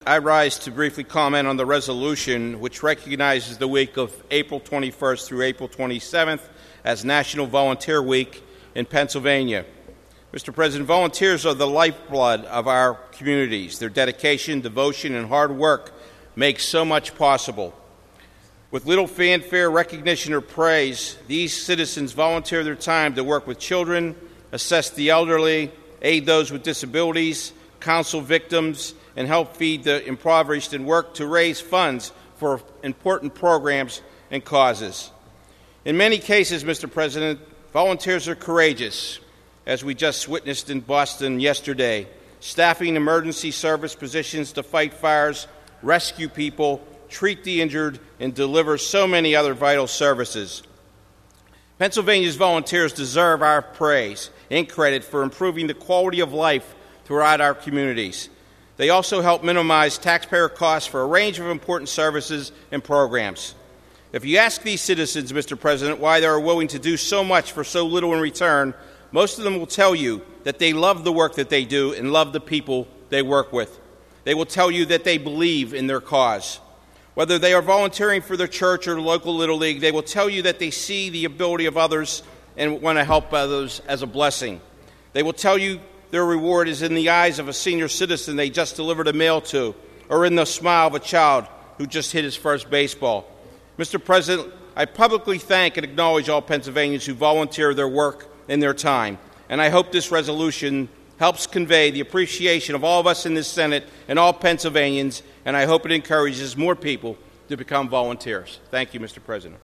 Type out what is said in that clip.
I rise to briefly comment on the resolution which recognizes the week of April 21st through April 27th as National Volunteer Week in Pennsylvania. Mr. President, volunteers are the lifeblood of our communities. Their dedication, devotion, and hard work make so much possible. With little fanfare, recognition, or praise, these citizens volunteer their time to work with children, assess the elderly, aid those with disabilities, counsel victims, and help feed the impoverished, and work to raise funds for important programs and causes. In many cases, Mr. President, volunteers are courageous, as we just witnessed in Boston yesterday, staffing emergency service positions to fight fires, rescue people, treat the injured, and deliver so many other vital services. Pennsylvania's volunteers deserve our praise and credit for improving the quality of life throughout our communities. They also help minimize taxpayer costs for a range of important services and programs. If you ask these citizens, Mr. President, why they are willing to do so much for so little in return, most of them will tell you that they love the work that they do and love the people they work with. They will tell you that they believe in their cause. Whether they are volunteering for their church or local Little League, they will tell you that they see the ability of others and want to help others as a blessing. They will tell you their reward is in the eyes of a senior citizen they just delivered a mail to, or in the smile of a child who just hit his first baseball. Mr. President, I publicly thank and acknowledge all Pennsylvanians who volunteer their work and their time, and I hope this resolution helps convey the appreciation of all of us in this Senate and all Pennsylvanians, and I hope it encourages more people to become volunteers. Thank you, Mr. President.